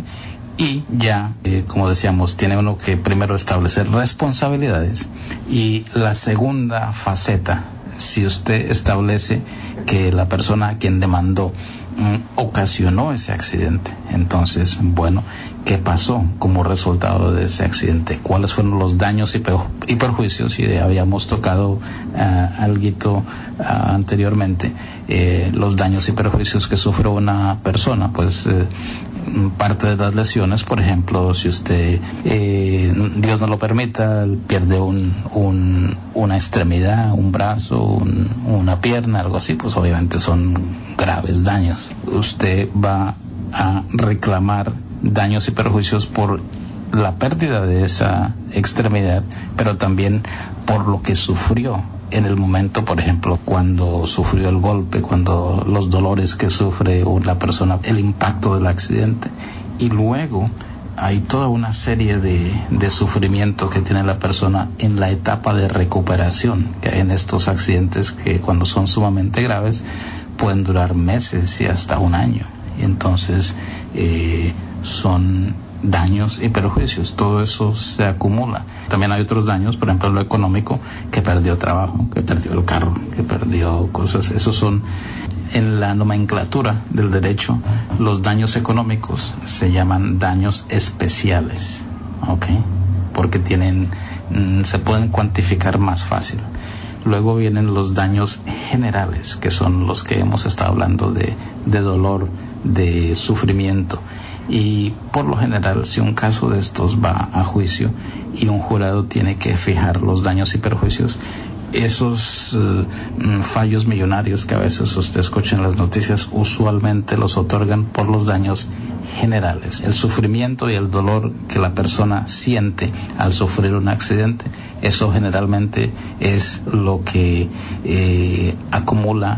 Y ya, eh, como decíamos, tiene uno que primero establecer responsabilidades, y la segunda faceta, si usted establece que la persona a quien demandó mm, ocasionó ese accidente, entonces, bueno, ¿qué pasó como resultado de ese accidente? ¿Cuáles fueron los daños y, per- y perjuicios? Y habíamos tocado uh, alguito uh, anteriormente, eh, los daños y perjuicios que sufrió una persona, pues eh, parte de las lesiones, por ejemplo, si usted, eh, Dios no lo permita, pierde un, un, una extremidad, un brazo, un, una pierna, algo así, pues obviamente son graves daños. Usted va a reclamar daños y perjuicios por la pérdida de esa extremidad, pero también por lo que sufrió en el momento, por ejemplo, cuando sufrió el golpe, cuando los dolores que sufre una persona, el impacto del accidente. Y luego hay toda una serie de, de sufrimiento que tiene la persona en la etapa de recuperación, que hay en estos accidentes que cuando son sumamente graves pueden durar meses y hasta un año. Y entonces eh, son daños y perjuicios, todo eso se acumula. También hay otros daños, por ejemplo, lo económico, que perdió trabajo, que perdió el carro, que perdió cosas. Esos son, en la nomenclatura del derecho, los daños económicos se llaman daños especiales, ¿ok? Porque tienen, se pueden cuantificar más fácil. Luego vienen los daños generales, que son los que hemos estado hablando de, de dolor, de sufrimiento. Y por lo general, si un caso de estos va a juicio y un jurado tiene que fijar los daños y perjuicios, esos uh, fallos millonarios que a veces usted escucha en las noticias, usualmente los otorgan por los daños generales. El sufrimiento y el dolor que la persona siente al sufrir un accidente, eso generalmente es lo que eh, acumula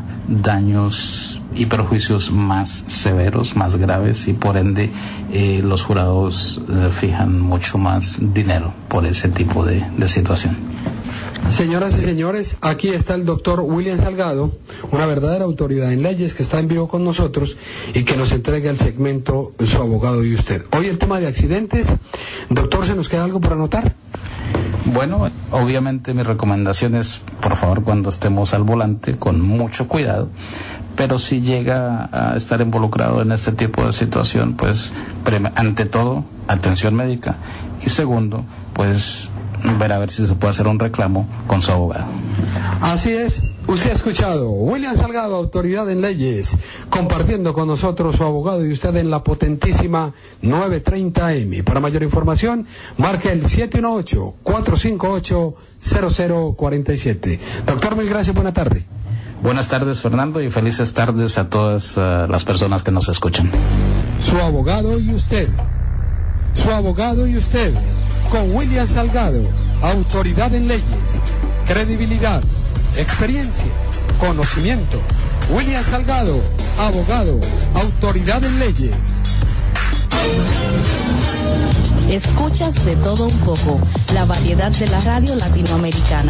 daños y perjuicios más severos, más graves, y por ende eh, los jurados eh, fijan mucho más dinero por ese tipo de, de situación. Señoras y señores, aquí está el doctor William Salgado, una verdadera autoridad en leyes, que está en vivo con nosotros y que nos entrega el segmento Su Abogado y Usted. Hoy el tema de accidentes. Doctor, ¿se nos queda algo por anotar? Bueno, obviamente mi recomendación es, por favor, cuando estemos al volante, con mucho cuidado, pero si llega a estar involucrado en este tipo de situación, pues, ante todo, atención médica, y segundo, pues, ver a ver si se puede hacer un reclamo con su abogado. Así es, usted ha escuchado William Salgado, autoridad en leyes, compartiendo con nosotros su abogado y usted en la potentísima nueve treinta eme. Para mayor información, marque el siete uno ocho, cuatro cinco ocho, cero cero cuatro siete. Doctor, mil gracias, buena tarde. Buenas tardes, Fernando, y felices tardes a todas uh, las personas que nos escuchan. Su abogado y usted. Su abogado y usted. Con William Salgado, autoridad en leyes, credibilidad, experiencia, conocimiento. William Salgado, abogado, autoridad en leyes. Escuchas de todo un poco, la variedad de la radio latinoamericana.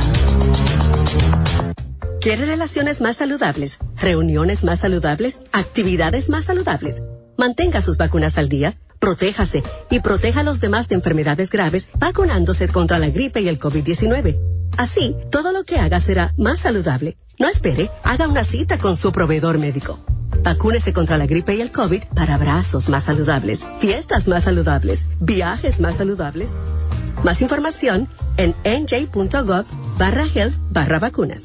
¿Quiere relaciones más saludables? ¿Reuniones más saludables? ¿Actividades más saludables? Mantenga sus vacunas al día. protéjase y proteja a los demás de enfermedades graves vacunándose contra la gripe y el COVID diecinueve. Así, todo lo que haga será más saludable. No espere, haga una cita con su proveedor médico. Vacúnese contra la gripe y el COVID para abrazos más saludables, fiestas más saludables, viajes más saludables. Más información en nj.gov barra health barra vacunas.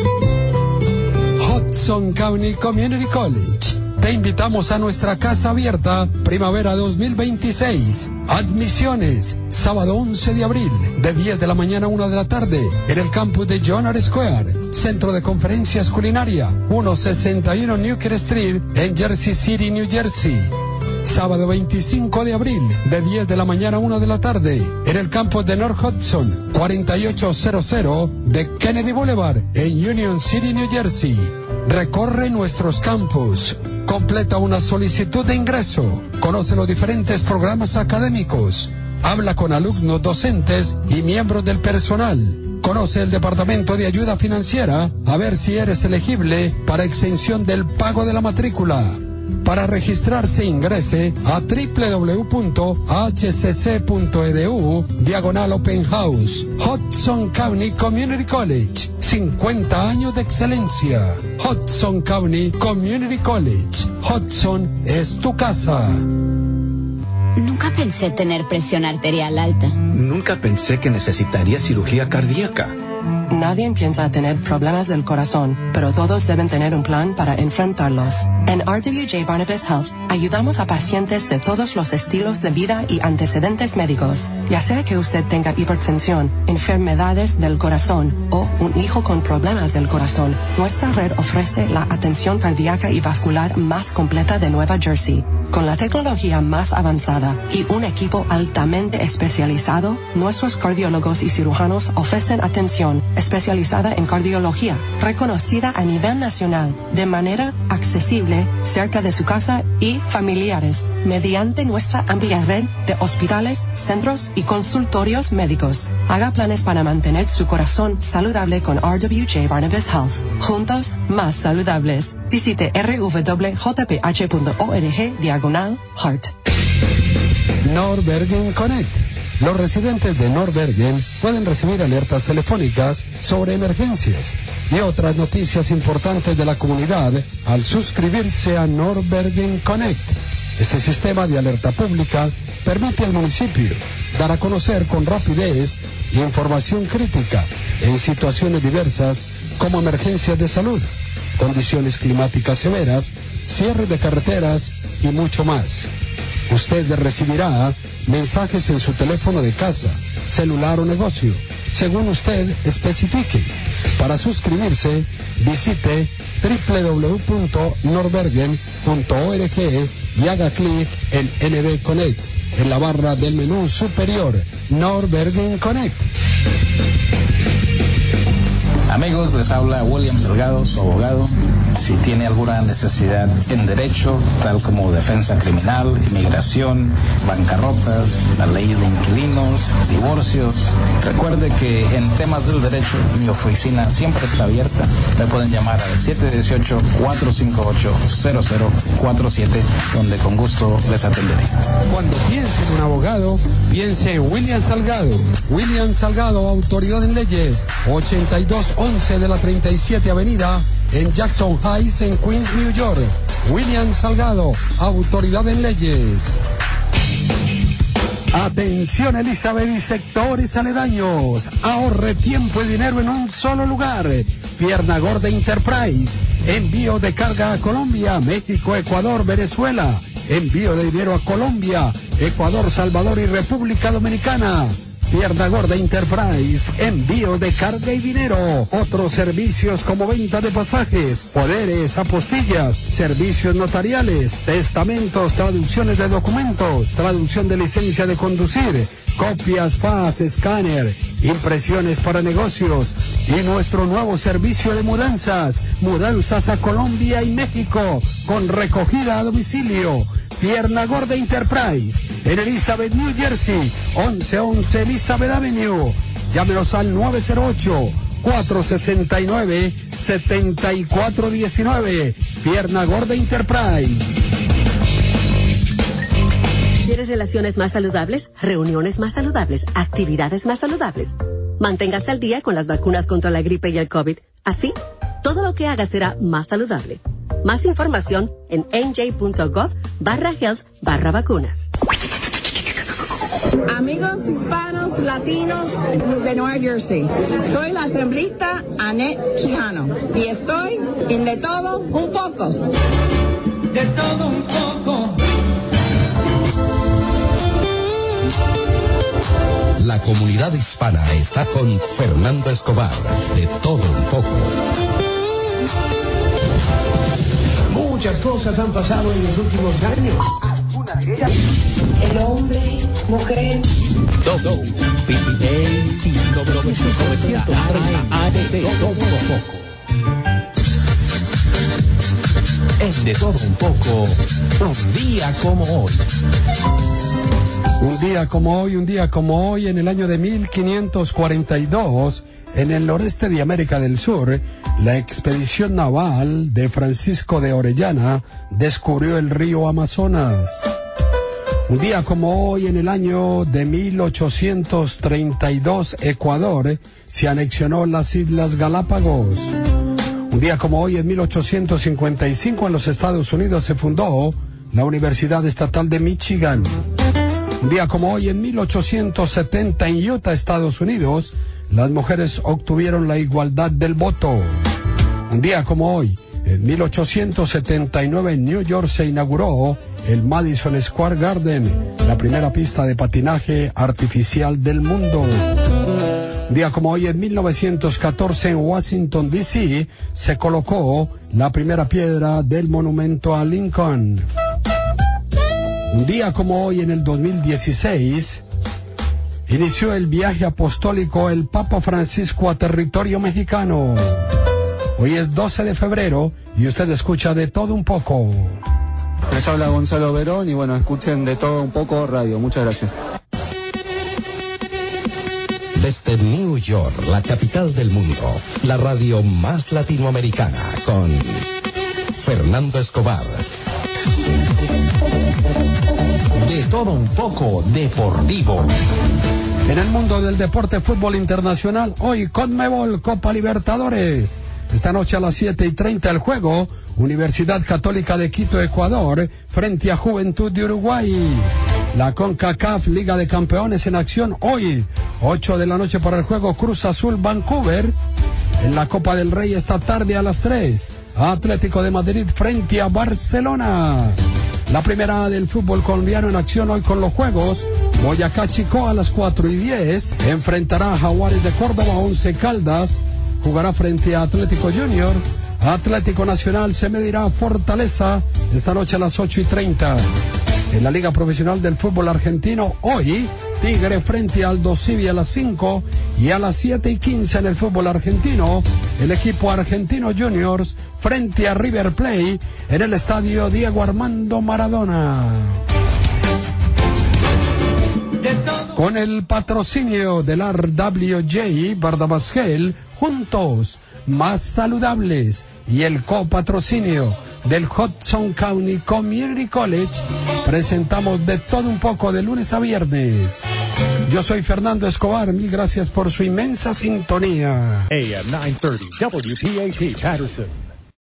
Hudson County Community College. Te invitamos a nuestra casa abierta Primavera dos mil veintiséis. Admisiones, sábado once de abril, de diez de la mañana a una de la tarde, en el campus de John R. Square, Centro de Conferencias Culinaria, ciento sesenta y uno Newkirk Street, en Jersey City, New Jersey. Sábado veinticinco de abril, de diez de la mañana a una de la tarde, en el campus de North Hudson, cuarenta y ocho cero de Kennedy Boulevard, en Union City, New Jersey. Recorre nuestros campus. Completa una solicitud de ingreso. Conoce los diferentes programas académicos. Habla con alumnos, docentes y miembros del personal. Conoce el Departamento de Ayuda Financiera a ver si eres elegible para exención del pago de la matrícula. Para registrarse, ingrese a doble u doble u doble u punto h c c punto e d u diagonal Open House. Hudson County Community College, cincuenta años de excelencia. Hudson County Community College. Hudson es tu casa. Nunca pensé tener presión arterial alta. Nunca pensé que necesitaría cirugía cardíaca. Nadie piensa tener problemas del corazón, pero todos deben tener un plan para enfrentarlos. En R W J Barnabas Health ayudamos a pacientes de todos los estilos de vida y antecedentes médicos. Ya sea que usted tenga hipertensión, enfermedades del corazón o un hijo con problemas del corazón, nuestra red ofrece la atención cardíaca y vascular más completa de Nueva Jersey. Con la tecnología más avanzada y un equipo altamente especializado, nuestros cardiólogos y cirujanos ofrecen atención especializada en cardiología, reconocida a nivel nacional, de manera accesible, cerca de su casa y familiares, mediante nuestra amplia red de hospitales, centros y consultorios médicos. Haga planes para mantener su corazón saludable con R W J Barnabas Health. Juntos, más saludables. Visite r w j p h punto org diagonal heart. Norbergen Connect. Los residentes de Norbergen pueden recibir alertas telefónicas sobre emergencias y otras noticias importantes de la comunidad al suscribirse a Norbergen Connect. Este sistema de alerta pública permite al municipio dar a conocer con rapidez información crítica en situaciones diversas como emergencias de salud, condiciones climáticas severas, cierre de carreteras y mucho más. Usted recibirá mensajes en su teléfono de casa, celular o negocio, según usted especifique. Para suscribirse, visite doble u doble u doble u punto norbergen punto org y haga clic en N B Connect en la barra del menú superior. Norbergen Connect. Amigos, les habla William Salgado, su abogado. Si tiene alguna necesidad en derecho, tal como defensa criminal, inmigración, bancarrotas, la ley de inquilinos, divorcios, recuerde que en temas del derecho mi oficina siempre está abierta. Me pueden llamar al siete uno ocho, cuatro cinco ocho, cero cero cuatro siete, donde con gusto les atenderé. Cuando piense en un abogado, piense en William Salgado. William Salgado, autoridad en leyes, ochenta y dos once de la treinta y siete Avenida, en Jackson Heights, en Queens, New York. William Salgado, autoridad en leyes. Atención, Elizabeth y sectores aledaños. Ahorre tiempo y dinero en un solo lugar. Pierna Gorda Enterprise. Envío de carga a Colombia, México, Ecuador, Venezuela. Envío de dinero a Colombia, Ecuador, Salvador y República Dominicana. Pierna Gorda Enterprise, envío de carga y dinero. Otros servicios como venta de pasajes, poderes, apostillas, servicios notariales, testamentos, traducciones de documentos, traducción de licencia de conducir, copias, fax, escáner, impresiones para negocios y nuestro nuevo servicio de mudanzas, mudanzas a Colombia y México con recogida a domicilio. Pierna Gorda Enterprise, en Elizabeth, New Jersey, once once Elizabeth Avenue. Llámenos al nueve cero ocho, cuatro seis nueve, siete cuatro uno nueve. Pierna Gorda Enterprise. ¿Quieres relaciones más saludables? ¿Reuniones más saludables? ¿Actividades más saludables? Manténgase al día con las vacunas contra la gripe y el COVID. Así, todo lo que haga será más saludable. Más información en n j punto gov barra health barra vacunas. Amigos hispanos, latinos de Nueva Jersey, soy la asambleísta Annette Quijano y estoy en De Todo Un Poco. De todo un poco. La comunidad hispana está con Fernando Escobar, De Todo Un Poco. Muchas cosas han pasado en los últimos años. Alguna de ellas, el hombre, mujer. Todo. mil novecientos treinta De Todo Un Poco. Es De Todo Un Poco, un día como hoy. Un día como hoy, un día como hoy, en el año de mil quinientos cuarenta y dos, en el noreste de América del Sur, la expedición naval de Francisco de Orellana descubrió el río Amazonas. Un día como hoy, en el año de mil ochocientos treinta y dos, Ecuador se anexionó las Islas Galápagos. Un día como hoy, en mil ochocientos cincuenta y cinco, en los Estados Unidos se fundó la Universidad Estatal de Michigan. Un día como hoy, en mil ochocientos setenta, en Utah, Estados Unidos, las mujeres obtuvieron la igualdad del voto. Un día como hoy, en mil ochocientos setenta y nueve, en New York se inauguró el Madison Square Garden, la primera pista de patinaje artificial del mundo. Un día como hoy, en mil novecientos catorce, en Washington, D C, se colocó la primera piedra del monumento a Lincoln. Un día como hoy, en el dos mil dieciséis, inició el viaje apostólico el Papa Francisco a territorio mexicano. Hoy es doce de febrero y usted escucha De Todo Un Poco. Les habla Gonzalo Verón y bueno, escuchen De Todo Un Poco radio. Muchas gracias. Desde New York, la capital del mundo, la radio más latinoamericana, con Fernando Escobar. De Todo Un Poco deportivo. En el mundo del deporte, fútbol internacional, hoy Conmebol Copa Libertadores. Esta noche a las siete y treinta el juego, Universidad Católica de Quito, Ecuador, frente a Juventud de Uruguay. La CONCACAF Liga de Campeones en acción hoy, ocho de la noche para el juego Cruz Azul Vancouver. En la Copa del Rey esta tarde a las tres, Atlético de Madrid frente a Barcelona. La primera del fútbol colombiano en acción hoy con los juegos. Boyacá Chico a las cuatro y diez enfrentará a Jaguares de Córdoba. Once Caldas jugará frente a Atlético Junior. Atlético Nacional se medirá a Fortaleza esta noche a las ocho y treinta. En la Liga Profesional del Fútbol Argentino hoy, Tigre frente a Aldo Civi a las cinco, y a las siete y quince en el fútbol argentino, el equipo Argentino Juniors frente a River Plate en el estadio Diego Armando Maradona. Con el patrocinio del R W J Bardabasgel, juntos, más saludables, y el copatrocinio del Hudson County Community College, presentamos De Todo Un Poco de lunes a viernes. Yo soy Fernando Escobar, mil gracias por su inmensa sintonía. A M nine thirty W P A T Patterson.